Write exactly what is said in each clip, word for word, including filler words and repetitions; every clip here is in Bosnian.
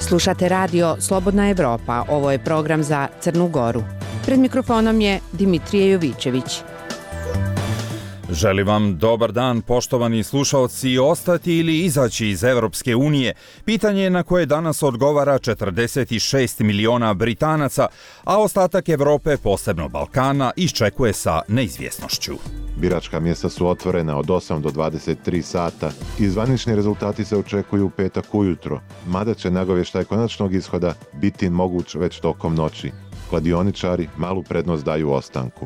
Slušate radio Slobodna Evropa, ovo je program za Crnu Goru. Pred mikrofonom je Dimitrije Jovićević. Želim vam dobar dan, poštovani slušaoci. Ostati ili izaći iz Evropske unije? Pitanje na koje danas odgovara četrdeset šest miliona Britanaca, a ostatak Evrope, posebno Balkana, iščekuje sa neizvjesnošću. Biračka mjesta su otvorena od osam do dvadeset tri sata i zvanični rezultati se očekuju u petak ujutro, mada će nagovještaj konačnog ishoda biti moguć već tokom noći. Kladioničari malu prednost daju ostanku.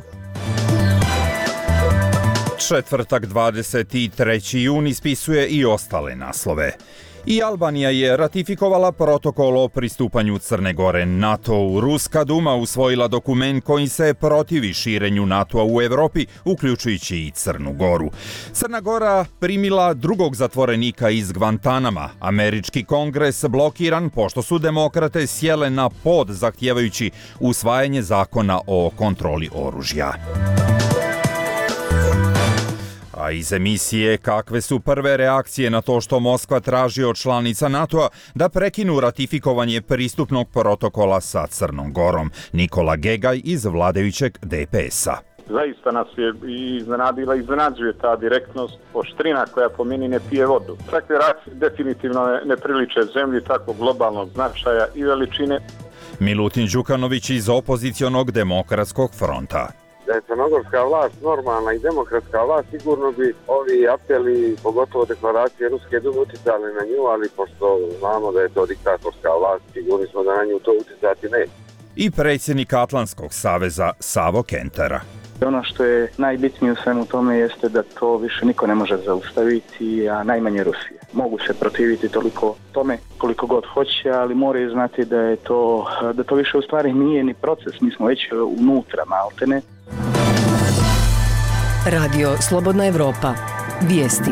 Četvrtak dvadeset treći jun ispisuje i ostale naslove. I Albanija je ratifikovala protokol o pristupanju Crne Gore NATO-u. Ruska Duma usvojila dokument kojim se protivi širenju NATO-a u Evropi, uključujući i Crnu Goru. Crna Gora primila drugog zatvorenika iz Gvantanama. Američki kongres blokiran pošto su demokrate sjele na pod zahtijevajući usvajanje zakona o kontroli oružja. A iz emisije kakve su prve reakcije na to što Moskva traži od članica NATO-a da prekinu ratifikovanje pristupnog protokola sa Crnom Gorom. Nikola Gegaj iz vladajućeg D P S-a. Zaista nas je i iznenadila i iznenađuje ta direktnost, oštrina koja po meni ne pije vodu. Takve reakcije definitivno ne, ne priliče zemlji takvog globalnog značaja i veličine. Milutin Đukanović iz opozicionog demokratskog fronta. Da je crnogorska vlast normalna i demokratska vlast, sigurno bi ovi apeli, pogotovo deklaracije Ruske Dume, uticali na nju, ali pošto znamo da je to diktatorska vlast, sigurni smo da na nju to uticati ne. I predsjednik Atlantskog saveza Savo Kentera. Ono što je najbitnije u svemu tome jeste da to više niko ne može zaustaviti, a najmanje Rusija. Mogu se protiviti toliko tome koliko god hoće, ali moraju znati da je to, da to više u stvari nije ni proces, mi smo već unutra maltene. Radio Slobodna Evropa. Vijesti.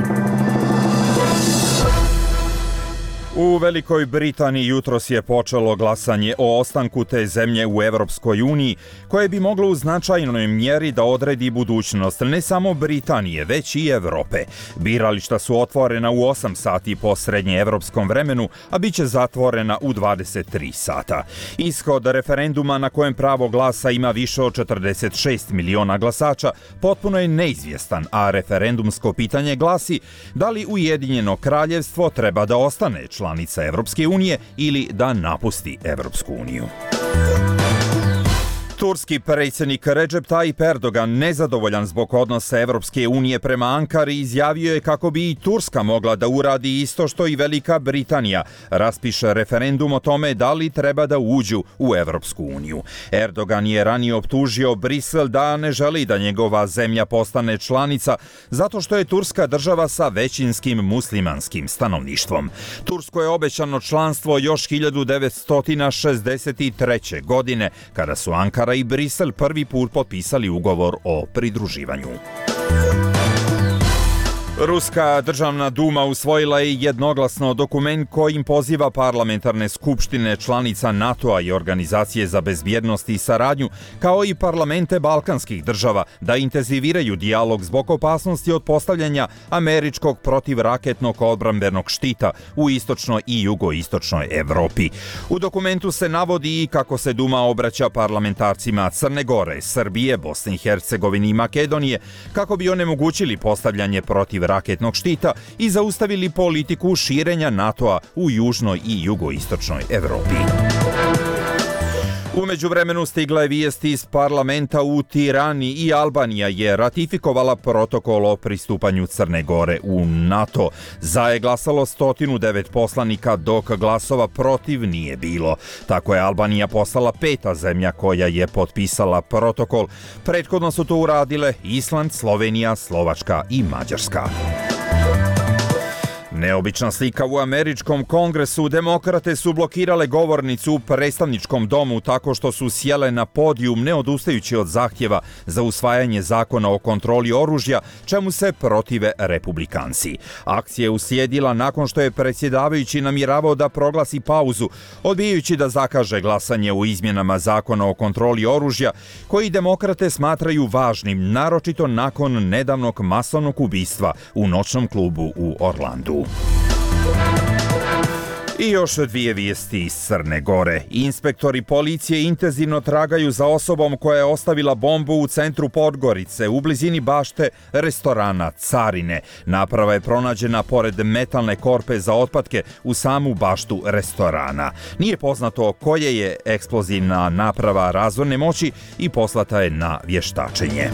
U Velikoj Britaniji jutros je počelo glasanje o ostanku te zemlje u Evropskoj uniji, koje bi moglo u značajnoj mjeri da odredi budućnost ne samo Britanije, već i Evrope. Birališta su otvorena u osam sati po srednjeevropskom vremenu, a bit će zatvorena u dvadeset tri sata. Ishod referenduma na kojem pravo glasa ima više od četrdeset šest miliona glasača potpuno je neizvjestan, a referendumsko pitanje glasi da li Ujedinjeno kraljevstvo treba da ostane članica Evropske unije ili da napusti Evropsku uniju. Turski predsjednik Recep Tayyip Erdogan, nezadovoljan zbog odnosa Evropske unije prema Ankari, izjavio je kako bi i Turska mogla da uradi isto što i Velika Britanija, raspiše referendum o tome da li treba da uđu u Evropsku uniju. Erdogan je ranije optužio Brisel da ne želi da njegova zemlja postane članica zato što je Turska država sa većinskim muslimanskim stanovništvom. Tursko je obećano članstvo još hiljadu devetsto šezdeset treće. godine, kada su Ankara i Brisel prvi put potpisali ugovor o pridruživanju. Ruska državna duma usvojila je jednoglasno dokument kojim poziva parlamentarne skupštine članica NATO-a i Organizacije za bezbjednost i saradnju, kao i parlamente balkanskih država, da intenziviraju dijalog zbog opasnosti od postavljanja američkog protivraketnog odbrambenog štita u istočnoj i jugoistočnoj Evropi. U dokumentu se navodi i kako se Duma obraća parlamentarcima Crne Gore, Srbije, Bosne i Hercegovine i Makedonije, kako bi onemogućili postavljanje protiv raketnog štita i zaustavili politiku širenja NATO-a u južnoj i jugoistočnoj Evropi. U međuvremenu stigla je vijest iz parlamenta u Tirani i Albanija je ratifikovala protokol o pristupanju Crne Gore u NATO. Za je glasalo sto devet poslanika, dok glasova protiv nije bilo. Tako je Albanija postala peta zemlja koja je potpisala protokol. Prethodno su to uradile Island, Slovenija, Slovačka i Mađarska. Neobična slika u američkom kongresu. Demokrate su blokirale govornicu u predstavničkom domu tako što su sjele na podijum ne odustajući od zahtjeva za usvajanje zakona o kontroli oružja, čemu se protive republikanci. Akcija je uslijedila nakon što je predsjedavajući namjeravao da proglasi pauzu, odbijajući da zakaže glasanje u izmjenama zakona o kontroli oružja, koji demokrate smatraju važnim, naročito nakon nedavnog masovnog ubistva u noćnom klubu u Orlandu. I još dvije vijesti iz Crne Gore. Inspektori policije intenzivno tragaju za osobom koja je ostavila bombu u centru Podgorice, u blizini bašte restorana Carine. Naprava je pronađena pored metalne korpe za otpadke u samu baštu restorana. Nije poznato koje je eksplozivna naprava razorne moći i poslata je na vještačenje.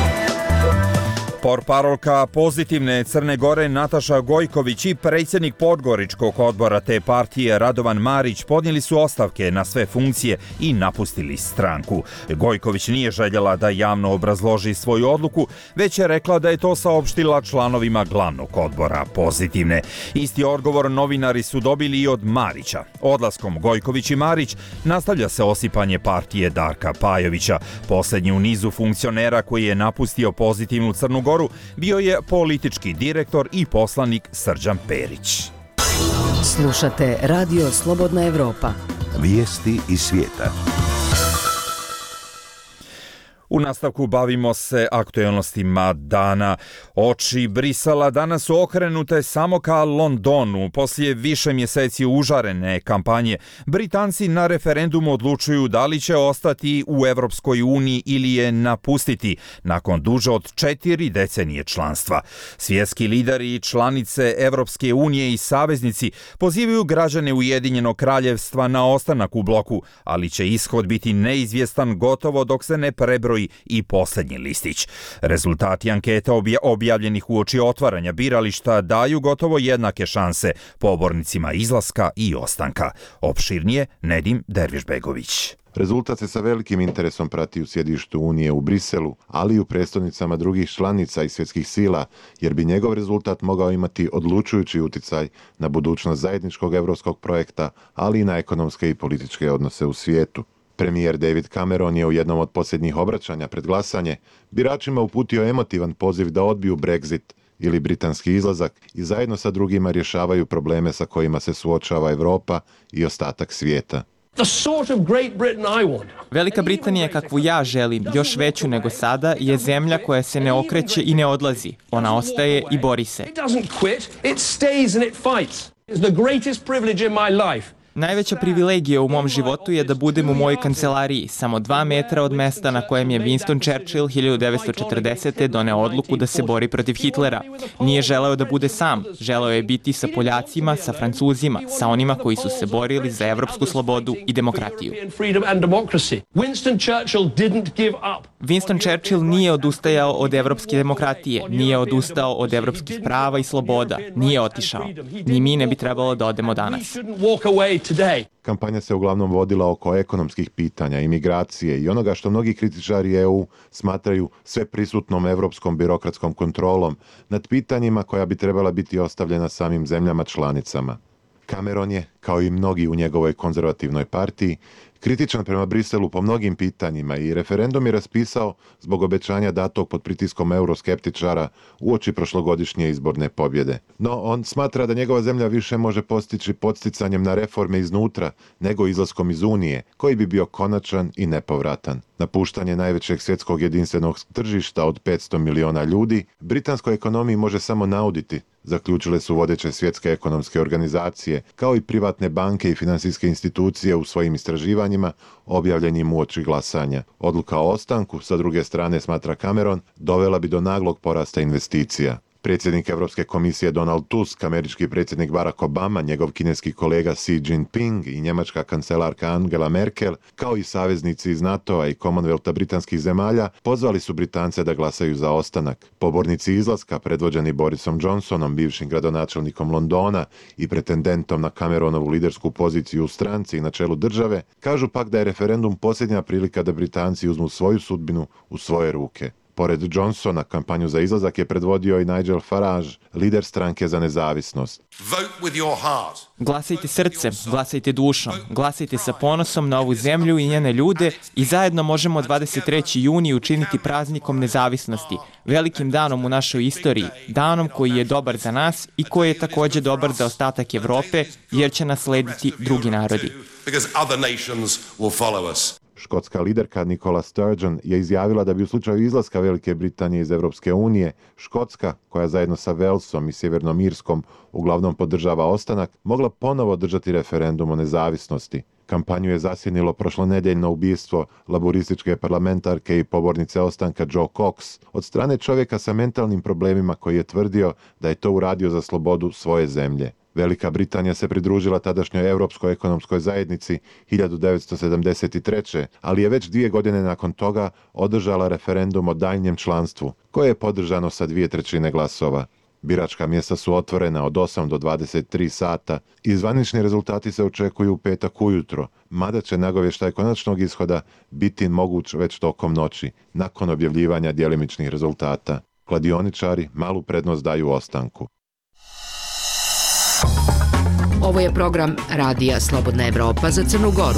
Portparolka Pozitivne Crne Gore Nataša Gojković i predsjednik Podgoričkog odbora te partije Radovan Marić podnijeli su ostavke na sve funkcije i napustili stranku. Gojković nije željela da javno obrazloži svoju odluku, već je rekla da je to saopštila članovima glavnog odbora Pozitivne. Isti odgovor novinari su dobili i od Marića. Odlaskom Gojković i Marić nastavlja se osipanje partije Darka Pajovića. Posljednji u nizu funkcionera koji je napustio Pozitivnu Crnu Goru bio je politički direktor i poslanik Srđan Perić. Slušate Radio Slobodna Evropa. Vijesti iz svijeta. U nastavku bavimo se aktualnostima dana. Oči Brisela danas su okrenute samo ka Londonu. Poslije više mjeseci užarene kampanje, Britanci na referendumu odlučuju da li će ostati u Evropskoj uniji ili je napustiti nakon duže od četiri decenije članstva. Svjetski lideri i članice Evropske unije i saveznici pozivaju građane Ujedinjenog kraljevstva na ostanak u bloku, ali će ishod biti neizvjestan gotovo dok se ne prebroji i posljednji listić. Rezultati anketa objavljenih uoči otvaranja birališta daju gotovo jednake šanse pobornicima izlaska i ostanka. Opširnije Nedim Dervišbegović. Rezultat se sa velikim interesom prati u sjedištu Unije u Briselu, ali i u prestolnicama drugih članica i svjetskih sila, jer bi njegov rezultat mogao imati odlučujući utjecaj na budućnost zajedničkog evropskog projekta, ali i na ekonomske i političke odnose u svijetu. Premijer David Cameron je u jednom od posljednjih obraćanja pred glasanje biračima uputio emotivan poziv da odbiju Brexit ili britanski izlazak i zajedno sa drugima rješavaju probleme sa kojima se suočava Europa i ostatak svijeta. Velika Britanija, kakvu ja želim, još veću nego sada, je zemlja koja se ne okreće i ne odlazi. Ona ostaje i bori se. Najveća privilegija u mom životu je da budem u mojoj kancelariji, samo dva metra od mesta na kojem je Winston Churchill hiljadu devetsto četrdesete doneo odluku da se bori protiv Hitlera. Nije želeo da bude sam, želeo je biti sa Poljacima, sa Francuzima, sa onima koji su se borili za evropsku slobodu i demokratiju. Winston Churchill nije odustajao od evropske demokratije, nije odustao od evropskih prava i sloboda, nije otišao. Ni mi ne bi trebalo da odemo danas. Kampanja se uglavnom vodila oko ekonomskih pitanja, imigracije i onoga što mnogi kritičari E U smatraju sveprisutnom evropskom birokratskom kontrolom nad pitanjima koja bi trebala biti ostavljena samim zemljama članicama. Cameron je, kao i mnogi u njegovoj konzervativnoj partiji, kritičan prema Briselu po mnogim pitanjima i referendum je raspisao zbog obećanja datog pod pritiskom euroskeptičara uoči prošlogodišnje izborne pobjede. No, on smatra da njegova zemlja više može postići podsticanjem na reforme iznutra nego izlaskom iz Unije, koji bi bio konačan i nepovratan. Napuštanje najvećeg svjetskog jedinstvenog tržišta od petsto miliona ljudi britanskoj ekonomiji može samo nauditi, zaključile su vodeće svjetske ekonomske organizacije, kao i privatne banke i financijske institucije u svojim istraživanjima objavljenim uoči glasanja. Odluka o ostanku, sa druge strane, smatra Cameron, dovela bi do naglog porasta investicija. Predsjednik Europske komisije Donald Tusk, američki predsjednik Barack Obama, njegov kineski kolega Xi Jinping i njemačka kancelarka Angela Merkel, kao i saveznici iz NATO-a i Commonwealtha britanskih zemalja, pozvali su Britance da glasaju za ostanak. Pobornici izlaska, predvođeni Borisom Johnsonom, bivšim gradonačelnikom Londona i pretendentom na Cameronovu lidersku poziciju u stranci i na čelu države, kažu pak da je referendum posljednja prilika da Britanci uzmu svoju sudbinu u svoje ruke. Pored Johnsona, kampanju za izlazak je predvodio i Nigel Farage, lider stranke za nezavisnost. Glasajte srcem, glasajte dušom, glasajte sa ponosom na ovu zemlju i njene ljude i zajedno možemo dvadeset trećeg juna učiniti praznikom nezavisnosti, velikim danom u našoj istoriji, danom koji je dobar za nas i koji je također dobar za ostatak Evrope, jer će nas slediti drugi narodi. Škotska liderka Nicola Sturgeon je izjavila da bi u slučaju izlaska Velike Britanije iz Europske unije, Škotska, koja zajedno sa Walesom i Sjevernom Irskom uglavnom podržava ostanak, mogla ponovo održati referendum o nezavisnosti. Kampanju je zasjenilo prošlonedeljno ubistvo laborističke parlamentarke i pobornice ostanka Joe Cox od strane čovjeka sa mentalnim problemima koji je tvrdio da je to uradio za slobodu svoje zemlje. Velika Britanija se pridružila tadašnjoj Europskoj ekonomskoj zajednici hiljadu devetsto sedamdeset treće. ali je već dvije godine nakon toga održala referendum o daljnjem članstvu, koje je podržano sa dvije trećine glasova. Biračka mjesta su otvorena od osam do dvadeset tri sata i zvanični rezultati se očekuju u petak ujutro, mada će nagovještaj konačnog ishoda biti moguć već tokom noći, nakon objavljivanja djelimičnih rezultata. Kladioničari malu prednost daju ostanku. Ovo je program Radija Slobodna Evropa za Crnu Goru.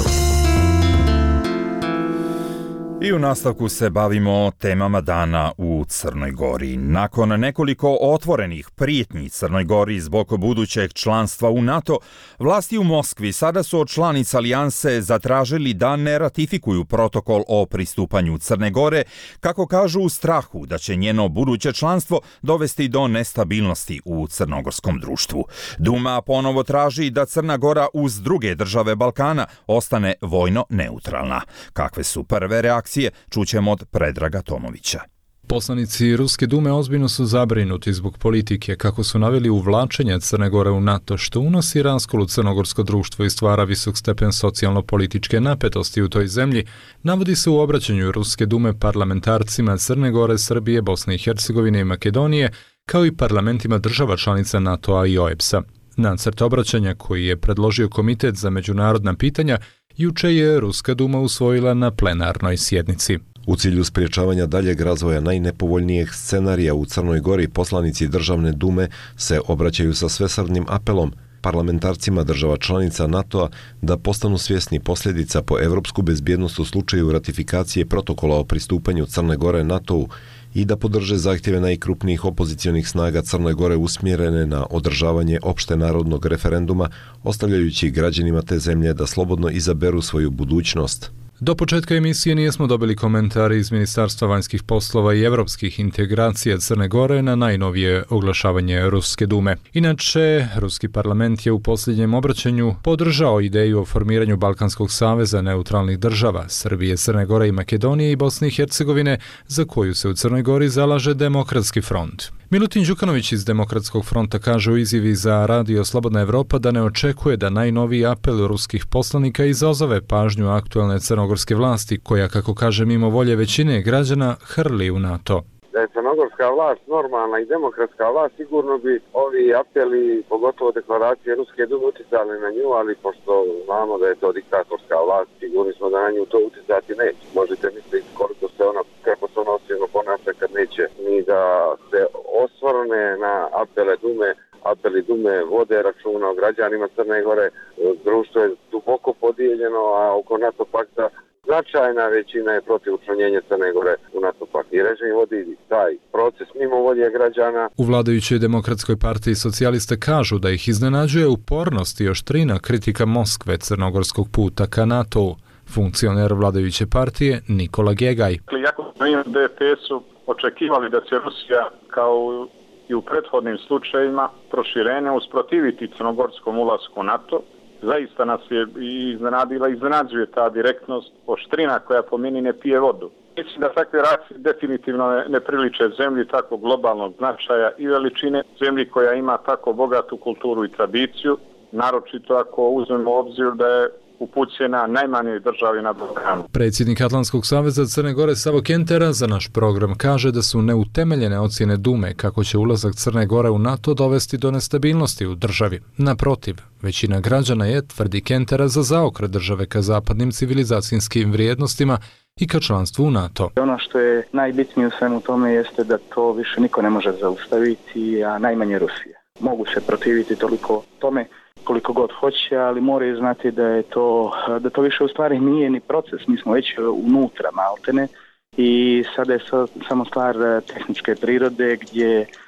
I u nastavku se bavimo temama dana u Crnoj Gori. Nakon nekoliko otvorenih prijetnji Crnoj Gori zbog budućeg članstva u NATO, vlasti u Moskvi sada su od članica alijanse zatražili da ne ratifikuju protokol o pristupanju Crne Gore, kako kažu u strahu da će njeno buduće članstvo dovesti do nestabilnosti u crnogorskom društvu. Duma ponovo traži da Crna Gora uz druge države Balkana ostane vojno neutralna. Kakve su prve reakcije? Čućemo od Predraga Tomovića. Poslanici Ruske dume ozbiljno su zabrinuti zbog politike, kako su naveli uvlačenje Crne Gore u NATO, što unosi raskol u crnogorsko društvo i stvara visok stepen socijalno-političke napetosti u toj zemlji, navodi se u obraćanju Ruske dume parlamentarcima Crne Gore, Srbije, Bosne i Hercegovine i Makedonije, kao i parlamentima država članica NATO-a i O E B S-a. Nacrt obraćanja koji je predložio Komitet za međunarodna pitanja juče je Ruska duma usvojila na plenarnoj sjednici. U cilju spriječavanja daljeg razvoja najnepovoljnijeg scenarija u Crnoj Gori, poslanici Državne dume se obraćaju sa svesrdnim apelom parlamentarcima država članica NATO-a da postanu svjesni posljedica po evropsku bezbjednost u slučaju ratifikacije protokola o pristupanju Crne Gore NATO-u i da podrže zahtjeve najkrupnijih opozicionih snaga Crne Gore usmjerene na održavanje opšte narodnog referenduma, ostavljajući građanima te zemlje da slobodno izaberu svoju budućnost. Do početka emisije nismo dobili komentari iz Ministarstva vanjskih poslova i evropskih integracija Crne Gore na najnovije oglašavanje Ruske dume. Inače, Ruski parlament je u posljednjem obraćanju podržao ideju o formiranju Balkanskog saveza neutralnih država, Srbije, Crne Gore i Makedonije i Bosne i Hercegovine, za koju se u Crnoj Gori zalaže Demokratski front. Milutin Đukanović iz Demokratskog fronta kaže u izjavi za Radio Slobodna Evropa da ne očekuje da najnoviji apel ruskih poslanika izazove pažnju aktualne crnogorske vlasti, koja, kako kaže, mimo volje većine građana hrli u NATO. Da je crnogorska vlast normalna i demokratska vlast, sigurno bi ovi apeli, pogotovo deklaracije Ruske dume, uticali na nju, ali pošto znamo da je to diktatorska vlast, sigurni smo da na nju to uticati neće. Možete misliti koliko se ona, kako se ona osnovno ponaša kad neće ni da se osvrne na apele dume. Apeli dume vode računa o građanima Crne Gore, društvo je duboko podijeljeno, a oko NATO pakta značajna većina je protiv učlanjenja Crne Gore u NATO pakt. I režim vodi taj proces mimo volje građana. U vladajućoj Demokratskoj partiji socijaliste kažu da ih iznenađuje upornost i oštrina kritika Moskve crnogorskog puta ka NATO-u. Funkcioner vladajuće partije Nikola Gegaj. Jako smo im D P S-u očekivali da će Rusija kao i u prethodnim slučajevima proširenja usprotiviti crnogorskom ulasku u NATO. Zaista nas je iznenadila, iznenađuje ta direktnost, oštrina koja po meni ne pije vodu. Mislim da takve reakcije definitivno ne, ne priliče zemlji tako globalnog značaja i veličine, zemlji koja ima tako bogatu kulturu i tradiciju, naročito ako uzmemo u obzir da je upućena najmanjoj državi na Balkanu. Predsjednik Atlantskog saveza Crne Gore Savo Kentera za naš program kaže da su neutemeljene ocjene Dume kako će ulazak Crne Gore u NATO dovesti do nestabilnosti u državi. Naprotiv, većina građana je, tvrdi Kentera, za zaokret države ka zapadnim civilizacijskim vrijednostima i ka članstvu u NATO. Ono što je najbitnije u svemu tome jeste da to više niko ne može zaustaviti, a najmanje Rusija. Mogu se protiviti toliko tome koliko god hoće, ali moraju znati da je to, da to više u stvari nije ni proces, mi smo već unutra maltene i sada je samo stvar tehničke prirode gdje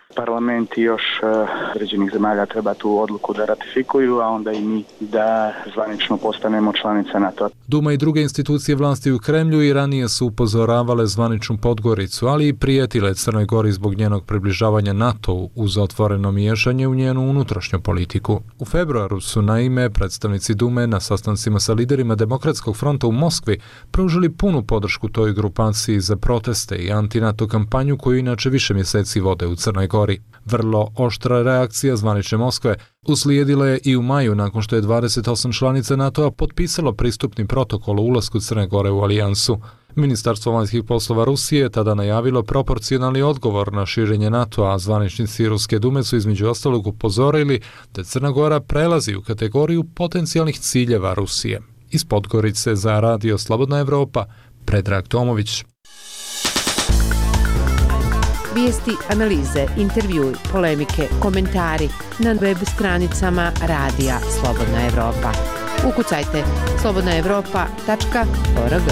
Parlamenti još određenih zemalja treba tu odluku da ratifikuju, a onda i mi da zvanično postanemo članica NATO. Duma i druge institucije vlasti u Kremlju i ranije su upozoravale zvaničnu Podgoricu, ali i prijetile Crnoj Gori zbog njenog približavanja NATO uz otvoreno miješanje u njenu unutrašnju politiku. U februaru su naime predstavnici Dume na sastancima sa liderima Demokratskog fronta u Moskvi pružili punu podršku toj grupaciji za proteste i anti-NATO kampanju koju inače više mjeseci vode u Crnoj Gori. Vrlo oštra reakcija zvanične Moskve uslijedila je i u maju nakon što je dvadeset osam članica NATO-a potpisalo pristupni protokol o ulasku Crne Gore u alijansu. Ministarstvo vanjskih poslova Rusije je tada najavilo proporcionalni odgovor na širenje NATO-a, a zvaničnici Ruske Dume su između ostalog upozorili da Crna Gora prelazi u kategoriju potencijalnih ciljeva Rusije. Iz Podgorice za Radio Slobodna Evropa, Predrag Tomović. Vijesti, analize, intervjui, polemike, komentari na web stranicama Radija Slobodna Evropa. Ukucajte slobodna evropa tačka org.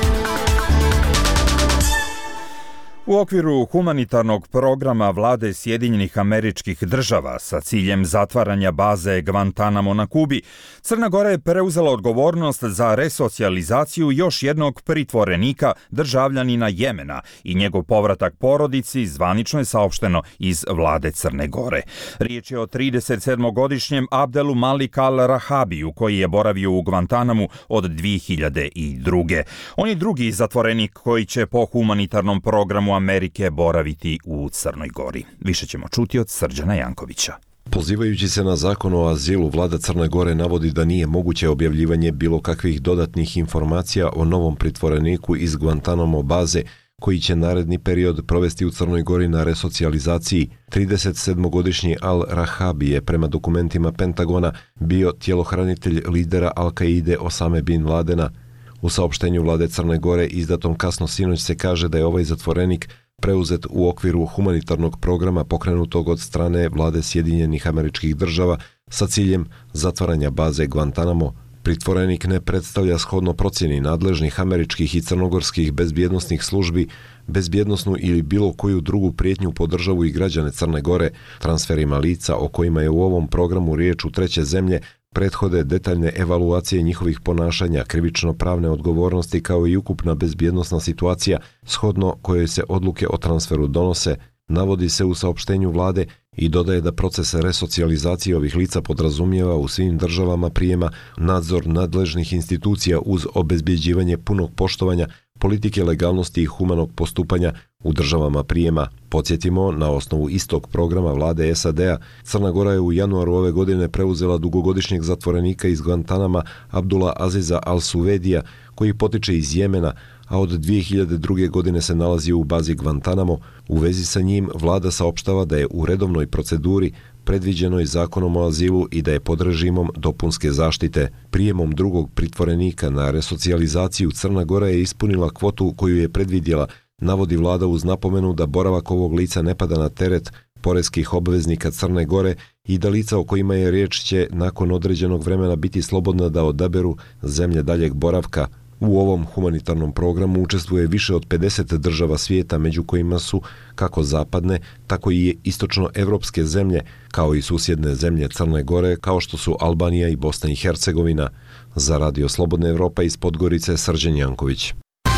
U okviru humanitarnog programa vlade Sjedinjenih Američkih Država sa ciljem zatvaranja baze Guantanamo na Kubi, Crna Gora je preuzela odgovornost za resocijalizaciju još jednog pritvorenika, državljanina Jemena, i njegov povratak porodici, zvanično je saopšteno iz vlade Crne Gore. Riječ je o trideset sedmogodišnjem Abdelu Malik al-Rahabiju, koji je boravio u Guantanamu od dvije hiljade druge. On je drugi zatvorenik koji će po humanitarnom programu Amerike boraviti u Crnoj Gori. Više ćemo čuti od Srđana Jankovića. Pozivajući se na zakon o azilu, vlada Crne Gore navodi da nije moguće objavljivanje bilo kakvih dodatnih informacija o novom pritvoreniku iz Guantanamo baze koji će naredni period provesti u Crnoj Gori na resocijalizaciji. trideset sedmogodišnji al-Rahabi je prema dokumentima Pentagona bio tjelohranitelj lidera Al-Kaide Osame bin Ladena. U saopštenju vlade Crne Gore izdatom kasno sinoć se kaže da je ovaj zatvorenik preuzet u okviru humanitarnog programa pokrenutog od strane vlade Sjedinjenih Američkih Država sa ciljem zatvaranja baze Guantanamo. Pritvorenik ne predstavlja shodno procjeni nadležnih američkih i crnogorskih bezbjednosnih službi bezbjednosnu ili bilo koju drugu prijetnju po državu i građane Crne Gore. Transferima lica o kojima je u ovom programu riječ u treće zemlje prethode detaljne evaluacije njihovih ponašanja, krivično-pravne odgovornosti kao i ukupna bezbjednosna situacija shodno kojoj se odluke o transferu donose, navodi se u saopštenju vlade i dodaje da proces resocijalizacije ovih lica podrazumijeva u svim državama prijema nadzor nadležnih institucija uz obezbjeđivanje punog poštovanja politike legalnosti i humanog postupanja u državama prijema. Podsjetimo, na osnovu istog programa vlade S A D-a, Crna Gora je u januaru ove godine preuzela dugogodišnjeg zatvorenika iz Guantanama Abdula Aziza al-Suvedija, koji potiče iz Jemena, a od dvije hiljade druge. godine se nalazi u bazi Guantanamo. U vezi sa njim vlada saopštava da je u redovnoj proceduri predviđenoj zakonom o azilu i da je pod režimom dopunske zaštite. Prijemom drugog pritvorenika na resocijalizaciju Crna Gora je ispunila kvotu koju je predvidjela, navodi vlada uz napomenu da boravak ovog lica ne pada na teret poreskih obveznika Crne Gore i da lica o kojima je riječ će nakon određenog vremena biti slobodna da odaberu zemlje daljeg boravka. U ovom humanitarnom programu učestvuje više od pedeset država svijeta, među kojima su kako zapadne, tako i istočnoevropske zemlje, kao i susjedne zemlje Crne Gore, kao što su Albanija i Bosna i Hercegovina. Za Radio Slobodna Evropa iz Podgorice, Srđan Janković.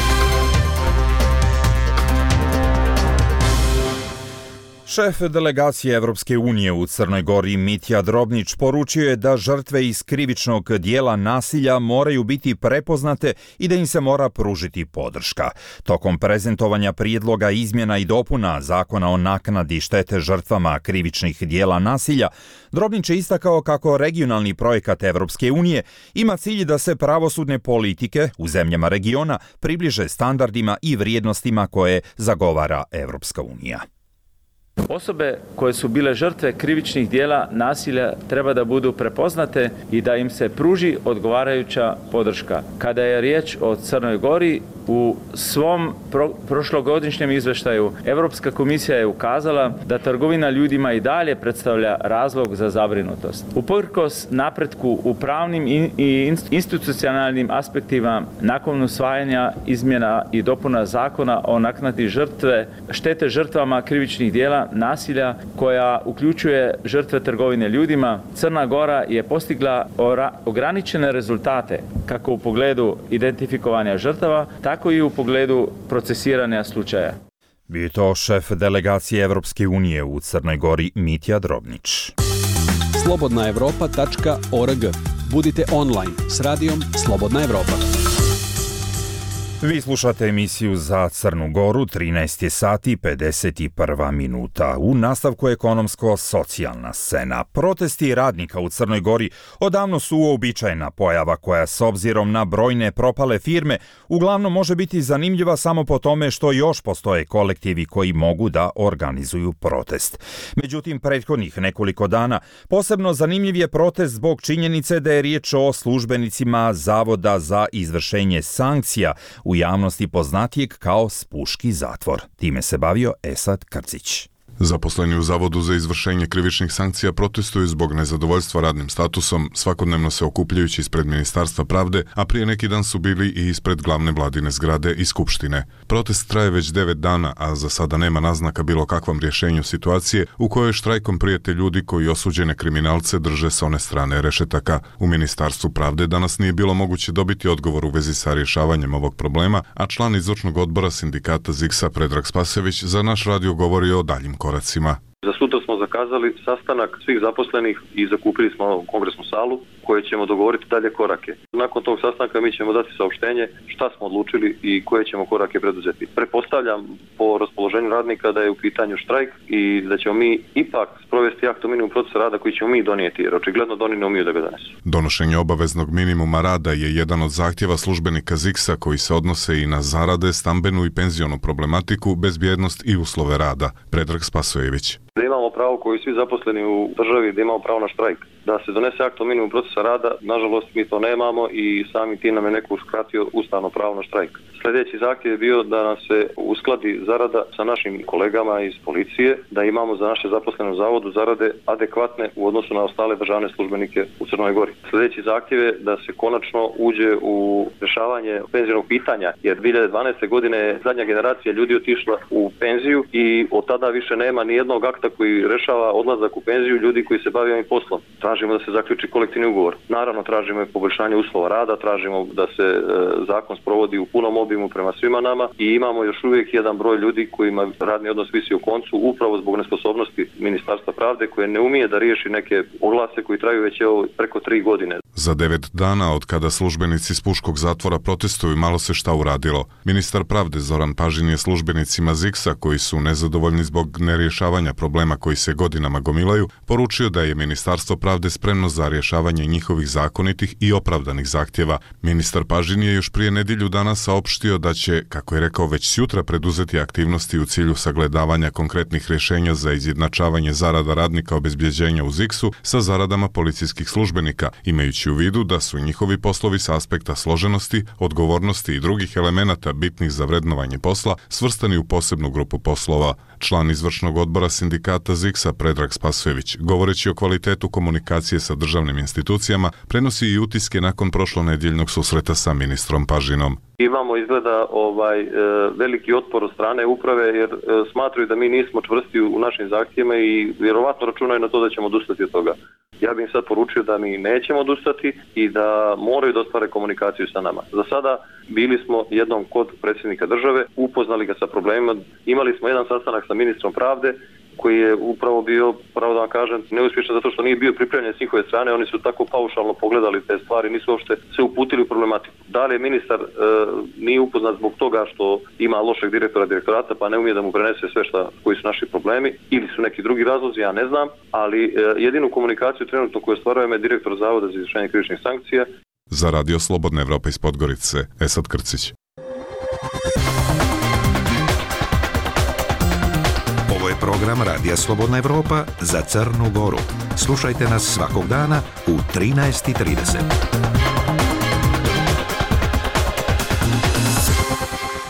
Šef delegacije Evropske unije u Crnoj Gori Mitja Drobnić poručio je da žrtve iz krivičnog dijela nasilja moraju biti prepoznate i da im se mora pružiti podrška. Tokom prezentovanja prijedloga izmjena i dopuna zakona o naknadi štete žrtvama krivičnih dijela nasilja, Drobnić je istakao kako regionalni projekat Evropske unije ima cilj da se pravosudne politike u zemljama regiona približe standardima i vrijednostima koje zagovara Evropska unija. Osobe koje su bile žrtve krivičnih dijela nasilja treba da budu prepoznate i da im se pruži odgovarajuća podrška. Kada je riječ o Crnoj Gori, u svom pro- prošlogodišnjem izveštaju Evropska komisija je ukazala da trgovina ljudima i dalje predstavlja razlog za zabrinutost. Uprkos napretku u pravnim i institucionalnim aspektima nakon usvajanja izmjena i dopuna zakona o naknadi žrtve štete žrtvama krivičnih dijela vrsta nasilja koja uključuje žrtve trgovine ljudima. Crna Gora je postigla ograničene rezultate kako u pogledu identifikovanja žrtava, tako i u pogledu procesiranja slučaja. Bio to šef delegacije Evropske unije u Crnoj Gori Mitja Drobnić. slobodna evropa tačka org. Budite online s radijom Slobodna Evropa. Vi slušate emisiju za Crnu Goru, trinaest sati pedeset jedna minuta. U nastavku ekonomsko-socijalna scena. Protesti radnika u Crnoj Gori odavno su uobičajena pojava koja s obzirom na brojne propale firme uglavnom može biti zanimljiva samo po tome što još postoje kolektivi koji mogu da organizuju protest. Međutim, prethodnih nekoliko dana posebno zanimljiv je protest zbog činjenice da je riječ o službenicima Zavoda za izvršenje sankcija, u javnosti poznatijeg kao spuški zatvor. Time se bavio Esad Krcić. Zaposleni u Zavodu za izvršenje krivičnih sankcija protestuju zbog nezadovoljstva radnim statusom, svakodnevno se okupljajući ispred Ministarstva pravde, a prije neki dan su bili i ispred glavne vladine zgrade i Skupštine. Protest traje već devet dana, a za sada nema naznaka bilo kakvom rješenju situacije u kojoj štrajkom prijete ljudi koji osuđene kriminalce drže s one strane rešetaka. U Ministarstvu pravde danas nije bilo moguće dobiti odgovor u vezi sa rješavanjem ovog problema, a član izvršnog odbora sindikata Ziksa Predrag Spasojević za naš radio govori o daljim koracima. Za sutra smo zakazali sastanak svih zaposlenih i zakupili smo kongresnu salu koje ćemo dogovoriti dalje korake. Nakon tog sastanka mi ćemo dati saopštenje šta smo odlučili i koje ćemo korake preduzeti. Pretpostavljam po raspoloženju radnika da je u pitanju štrajk i da ćemo mi ipak sprovesti akt o minimumu procesa rada koji ćemo mi donijeti, jer očigledno da oni ne umiju da ga donesu. Donošenje obaveznog minimuma rada je jedan od zahtjeva službenika Ziksa koji se odnose i na zarade, stambenu i penzionu problematiku, bezbjednost i uslove rada. Predrag Spasojević. Da imamo pravo koji svi zaposleni u državi, da imamo pravo na štrajk. Da se donese akt o minimumu procesa rada, nažalost mi to nemamo i sami tim nam je neko uskratio ustavno pravo na štrajk. Sljedeći zahtjev je bio da nam se uskladi zarada sa našim kolegama iz policije, da imamo za naše zaposlene u Zavodu zarade adekvatne u odnosu na ostale državne službenike u Crnoj Gori. Sljedeći zahtjev je da se konačno uđe u rješavanje penzionog pitanja, jer dvije hiljade dvanaeste. godine je zadnja generacija ljudi otišla u penziju i od tada više nema ni jednog akta koji rešava odlazak u penziju ljudi koji se bave ovim poslom. Tražimo da se zaključi kolektivni ugovor. Naravno, tražimo i poboljšanje uslova rada, tražimo da se e, zakon sprovodi u punom obimu prema svima nama i imamo još uvijek jedan broj ljudi kojima radni odnos visi u koncu upravo zbog nesposobnosti Ministarstva pravde koje ne umije da riješi neke oglase koji traju već evo preko tri godine. Za devet dana od kada službenici Spuškog zatvora protestuju malo se šta uradilo. Ministar pravde Zoran Pažin je službenicima Ziksa koji su nezadovoljni zbog nerješavanja problema koji se godinama gomilaju, poručio da je Ministarstvo pravde spremno za rješavanje njihovih zakonitih i opravdanih zahtjeva. Ministar Pažin je još prije nedjelju dana saopštio da će, kako je rekao, već sutra preduzeti aktivnosti u cilju sagledavanja konkretnih rješenja za izjednačavanje zarada radnika obezbjeđenja u Ziksu sa zaradama policijskih službenika, imajući u vidu da su njihovi poslovi sa aspekta složenosti, odgovornosti i drugih elemenata bitnih za vrednovanje posla svrstani u posebnu grupu poslova. Član izvršnog odbora sindikata Ziksa Predrag Spasojević, govoreći o kvalitetu komunikacije sa državnim institucijama, prenosi i utiske nakon prošlonedjeljnog susreta sa ministrom Pažinom. Imamo izgleda ovaj e, veliki otpor od strane uprave jer e, smatraju da mi nismo čvrsti u našim zahtjevima i vjerovatno računaju na to da ćemo odustati od toga. Ja bih im sad poručio da mi nećemo odustati i da moraju da ostvare komunikaciju sa nama. Za sada bili smo jednom kod predsjednika države, upoznali ga sa problemima, imali smo jedan sastanak sa ministrom pravde koji je upravo bio, pravo da vam kažem, neuspješan zato što nije bio pripremljen s njihove strane, oni su tako paušalno pogledali te stvari, nisu uopšte se uputili u problematiku. Da li je ministar e, nije upoznat zbog toga što ima lošeg direktora direktorata pa ne umije da mu prenese sve šta, koji su naši problemi ili su neki drugi razlozi, ja ne znam, ali e, jedinu komunikaciju trenutno koju ostvarujemo je direktor Zavoda za izvršenje krivičnih sankcija. Za Radio Slobodna Evropa iz Podgorice, Esad Krcić. Ovo je program Radija Slobodna Evropa za Crnu Goru. Slušajte nas svakog dana u trinaest i trideset.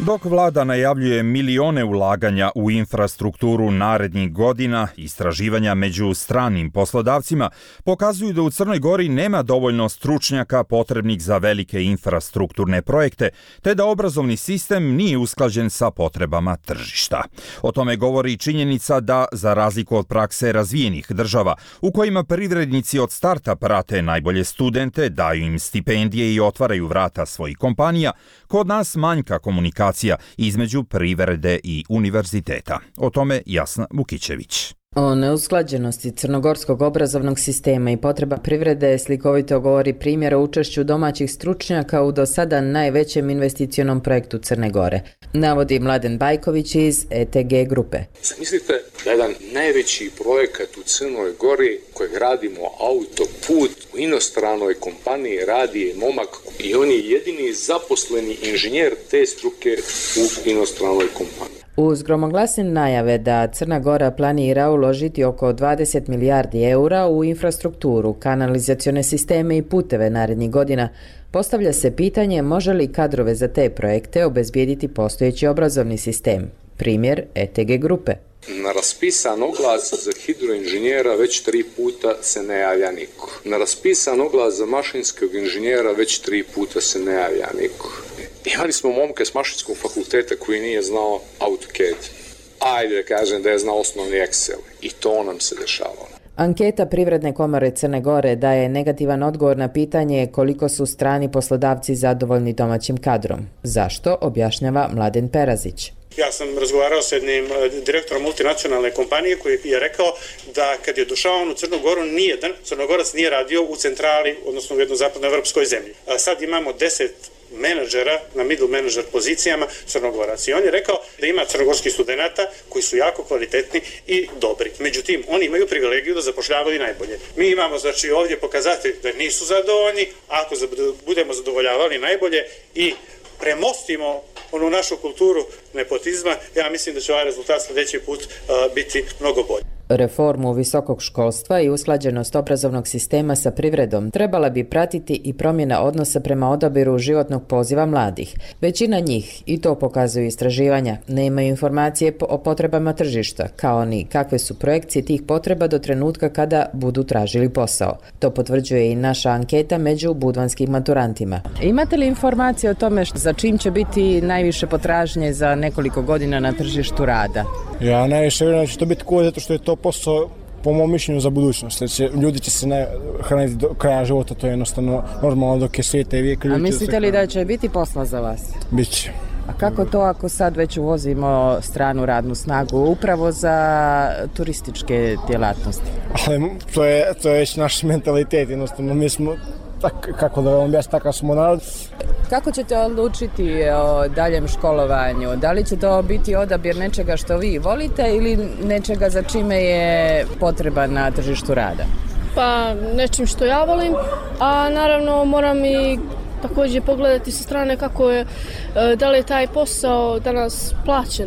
Dok vlada najavljuje milione ulaganja u infrastrukturu narednih godina, istraživanja među stranim poslodavcima pokazuju da u Crnoj Gori nema dovoljno stručnjaka potrebnih za velike infrastrukturne projekte, te da obrazovni sistem nije usklađen sa potrebama tržišta. O tome govori i činjenica da, za razliku od prakse razvijenih država, u kojima privrednici od starta prate najbolje studente, daju im stipendije i otvaraju vrata svojih kompanija, kod nas manjka komunikacija između privrede i univerziteta. O tome Jasna Vukićević. O neusklađenosti crnogorskog obrazovnog sistema i potreba privrede slikovito govori primjer o učešću domaćih stručnjaka u do sada najvećem investicionom projektu Crne Gore, navodi Mladen Bajković iz E T G grupe. Zamislite da jedan najveći projekat u Crnoj Gori kojeg radimo autoput u inostranoj kompaniji radi momak i on je jedini zaposleni inženjer te struke u inostranoj kompaniji. Uz gromoglasne najave da Crna Gora planira uložiti oko dvadeset milijardi eura u infrastrukturu, kanalizacione sisteme i puteve narednih godina, postavlja se pitanje može li kadrove za te projekte obezbijediti postojeći obrazovni sistem. Primjer E T G grupe. Na raspisan oglas za hidroinženjera već tri puta se ne javlja niko. Na raspisan oglas za mašinskog inženjera već tri puta se ne javlja niko. Imali smo momke s mašinskog fakulteta koji nije znao AutoCAD. Ajde da kažem da je znao osnovni Excel. I to nam se dešavalo. Anketa Privredne komore Crne Gore daje negativan odgovor na pitanje koliko su strani poslodavci zadovoljni domaćim kadrom. Zašto, objašnjava Mladen Perazić. Ja sam razgovarao s jednim direktorom multinacionalne kompanije koji je rekao da kad je došao on u Crnu Goru, nijedan Crnogorac nije radio u centrali, odnosno u jednoj zapadnoevropskoj zemlji. A sad imamo deset menadžera na middle manager pozicijama Crnogorac. I on je rekao da ima crnogorskih studenata koji su jako kvalitetni i dobri. Međutim, oni imaju privilegiju da zapošljavaju najbolje. Mi imamo znači ovdje pokazatelj da nisu zadovoljni, ako budemo zadovoljavali najbolje i premostimo onu našu kulturu nepotizma, ja mislim da će ovaj rezultat sljedeći put uh, biti mnogo bolji. Reformu visokog školstva i usklađenost obrazovnog sistema sa privredom trebala bi pratiti i promjena odnosa prema odabiru životnog poziva mladih. Većina njih, i to pokazuju istraživanja, nemaju informacije o potrebama tržišta, kao ni kakve su projekcije tih potreba do trenutka kada budu tražili posao. To potvrđuje i naša anketa među budvanskim maturantima. Imate li informacije o tome za čim će biti najviše potražnje za nekoliko godina na tržištu rada? Ja najviše vjerujem da će to biti cool zato što je to posao po mom mišljenju za budućnost. Će, ljudi će se ne hraniti do kraja života, to je jednostavno normalno dok je svijeta i vijek. A mislite li da će biti posla za vas? Biće. A kako to ako sad već uvozimo stranu radnu snagu upravo za turističke djelatnosti? Ali to je, to je već naš mentalitet, jednostavno mi smo tak, kako da vam objasnim, takav smo narod. Kako ćete odlučiti o daljem školovanju? Da li će to biti odabir nečega što vi volite ili nečega za čime je potreba na tržištu rada? Pa nečim što ja volim, a naravno moram i također pogledati sa strane kako je, da li je taj posao danas plaćen.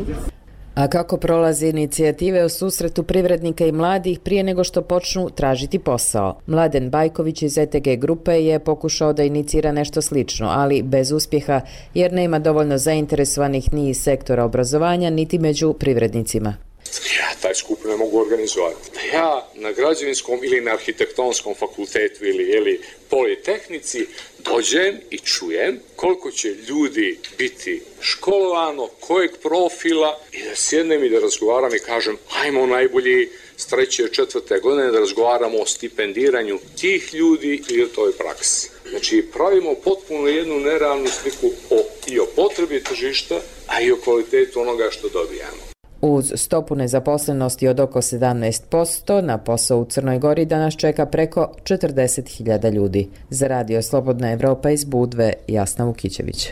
A kako prolaze inicijative u susretu privrednika i mladih prije nego što počnu tražiti posao? Mladen Bajković iz E T G grupe je pokušao da inicira nešto slično, ali bez uspjeha jer nema dovoljno zainteresovanih ni iz sektora obrazovanja niti među privrednicima. Ja taj skup ne mogu organizovati. Da ja na građevinskom ili na arhitektonskom fakultetu ili, ili politehnici dođem i čujem koliko će ljudi biti školovano, kojeg profila i da sjednem i da razgovaram i kažem ajmo najbolji s treće, četvrte godine da razgovaramo o stipendiranju tih ljudi i o toj praksi. Znači pravimo potpuno jednu nerealnu sliku o, i o potrebi tržišta, a i o kvalitetu onoga što dobijamo. Uz stopu nezaposlenosti od oko sedamnaest posto na posao u Crnoj Gori danas čeka preko četrdeset hiljada ljudi. Za Radio Slobodna Evropa iz Budve, Jasna Vukićević.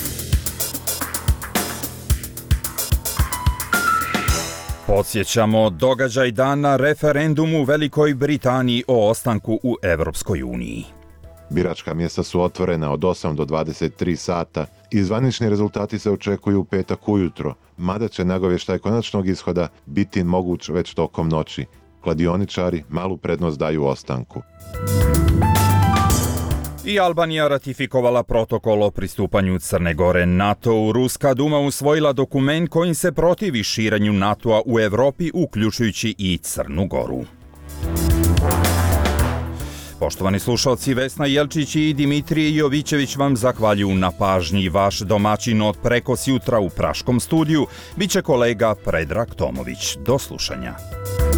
Podsjećamo događaj dana referendum u Velikoj Britaniji o ostanku u Evropskoj uniji. Biračka mjesta su otvorena od osam do dvadeset tri sata i zvanični rezultati se očekuju u petak ujutro, mada će nagovještaj konačnog ishoda biti moguć već tokom noći. Kladioničari malu prednost daju ostanku. I Albanija ratifikovala protokol o pristupanju Crne Gore NATO-u. Ruska duma usvojila dokument kojim se protivi širenju NATO-a u Evropi, uključujući i Crnu Goru. Poštovani slušalci, Vesna Jelčić i Dimitrije Jovićević vam zahvaljuju na pažnji. Vaš domaćin od prekos jutra u Praškom studiju biće kolega Predrag Tomović. Do slušanja.